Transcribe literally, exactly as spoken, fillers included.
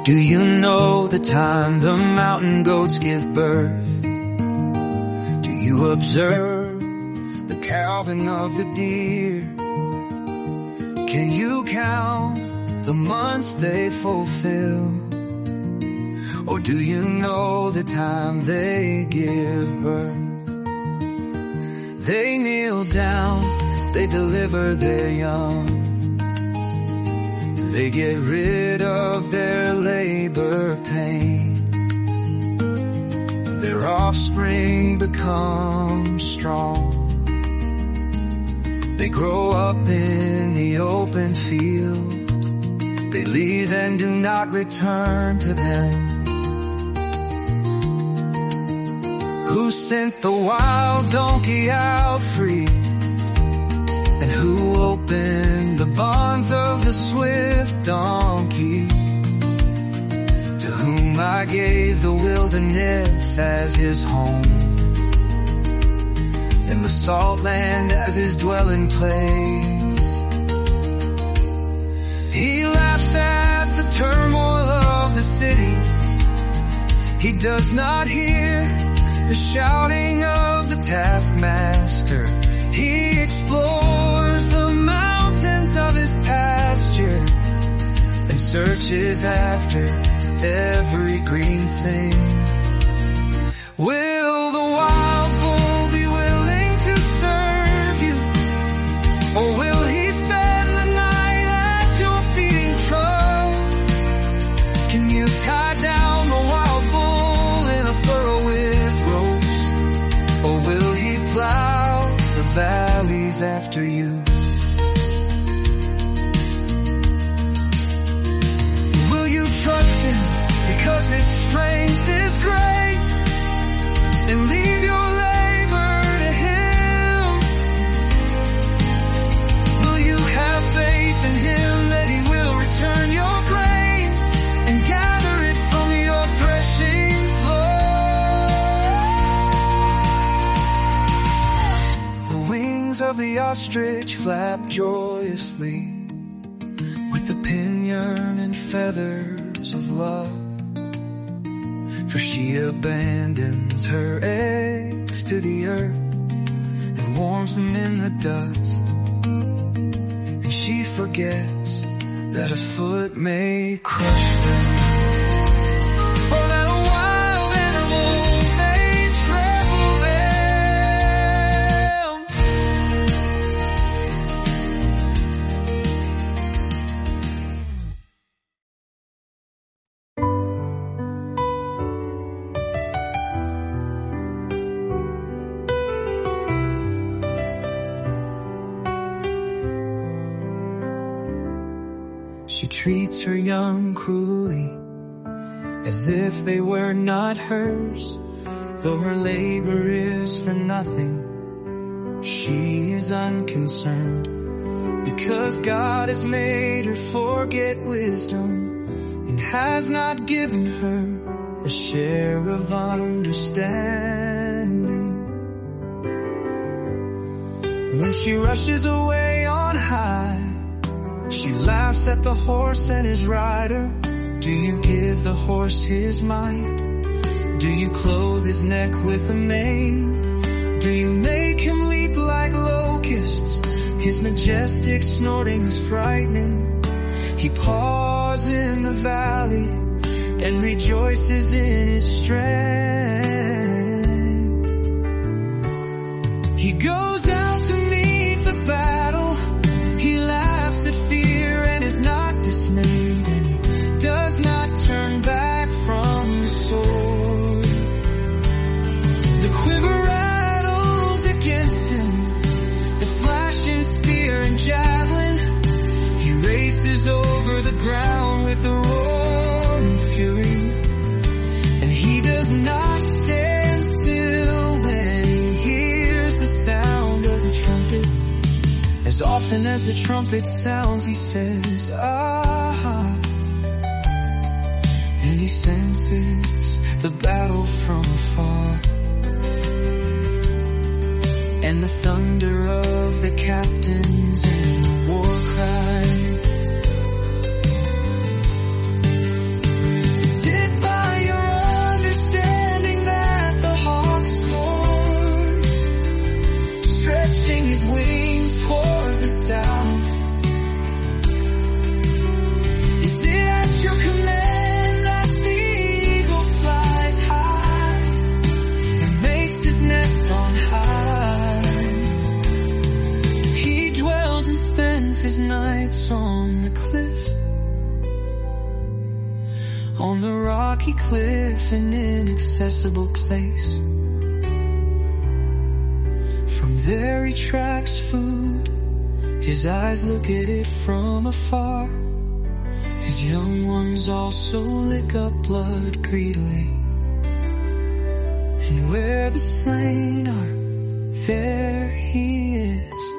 Do you know the time the mountain goats give birth? Do you observe the calving of the deer? Can you count the months they fulfill? Or do you know the time they give birth? They kneel down, they deliver their young. They get rid of their labor pains. Their offspring become strong. They grow up in the open field. They leave and do not return to them. Who sent the wild donkey out free? And who opened the bonds of the swift donkey? To whom I gave the wilderness as his home, and the salt land as his dwelling place. He laughs at the turmoil of the city. He does not hear the shouting of the taskmaster. He explores the mountains of his pasture and searches after every green thing. Will the wild bull be willing to serve you? Or will he spend the night at your feeding trough? Can you tie down the wild bull in a furrow with ropes? Or will he plow the valleys after you? Will you trust him because his strength is great, and leave your labor to him? Will you have faith in him that he will return your grain and gather it from your threshing floor? The wings of the ostrich flap joyously with the pinion and feathers of love. For she abandons her eggs to the earth and warms them in the dust. And she forgets that a foot may crush them, or that a wild animal may trample She treats her young cruelly, as if they were not hers. Though her labor is for nothing, she is unconcerned, because God has made her forget wisdom and has not given her a share of understanding. When she rushes away on high, she laughs at the horse and his rider. Do you give the horse his might? Do you clothe his neck with a mane? Do you make him leap like locusts? His majestic snorting is frightening. He paws in the valley and rejoices in his strength. He goes out to meet the battle. He laughs at fear and is not dismayed, and does not turn back from the sword. The quiver rattles against him, the flashing spear and javelin. He races over the ground with a roaring fury, and he does not stand still when he hears the sound of the trumpet. As often as the trumpet sounds, he says, ah, and he senses the battle from afar, and the thunder of the captains and the war cry. lives on the cliff, on the rocky cliff, an inaccessible place. From there he tracks food, his eyes look at it from afar. His young ones also lick up blood greedily. And where the slain are, there he is.